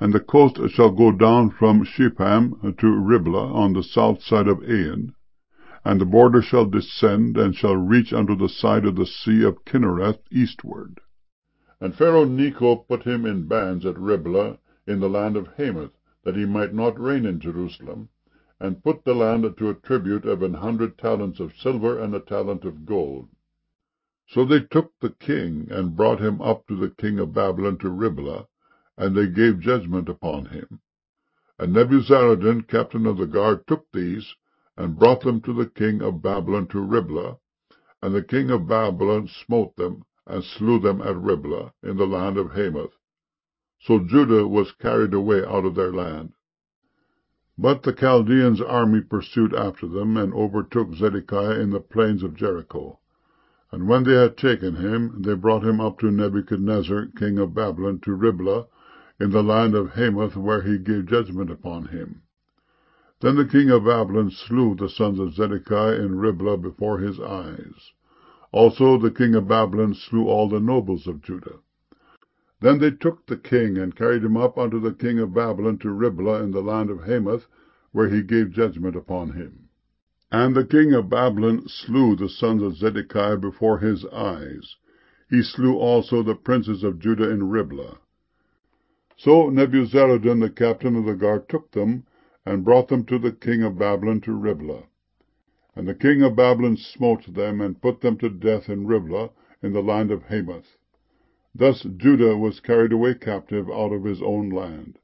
And the coast shall go down from Shepham to Riblah on the south side of Ain, and the border shall descend, and shall reach unto the side of the sea of Kinnereth eastward. And Pharaoh Necho put him in bands at Riblah in the land of Hamath, that he might not reign in Jerusalem, and put the land to a tribute of 100 talents of silver and a talent of gold. So they took the king, and brought him up to the king of Babylon to Riblah, and they gave judgment upon him. And Nebuzaradan, captain of the guard, took these, and brought them to the king of Babylon to Riblah, and the king of Babylon smote them, and slew them at Riblah, in the land of Hamath. So Judah was carried away out of their land. But the Chaldeans' army pursued after them, and overtook Zedekiah in the plains of Jericho. And when they had taken him, they brought him up to Nebuchadnezzar, king of Babylon, to Riblah, in the land of Hamath, where he gave judgment upon him. Then the king of Babylon slew the sons of Zedekiah in Riblah before his eyes. Also the king of Babylon slew all the nobles of Judah. Then they took the king, and carried him up unto the king of Babylon to Riblah in the land of Hamath, where he gave judgment upon him. And the king of Babylon slew the sons of Zedekiah before his eyes. He slew also the princes of Judah in Riblah. So Nebuzaradan the captain of the guard took them, and brought them to the king of Babylon to Riblah. And the king of Babylon smote them, and put them to death in Riblah, in the land of Hamath. Thus Judah was carried away captive out of his own land.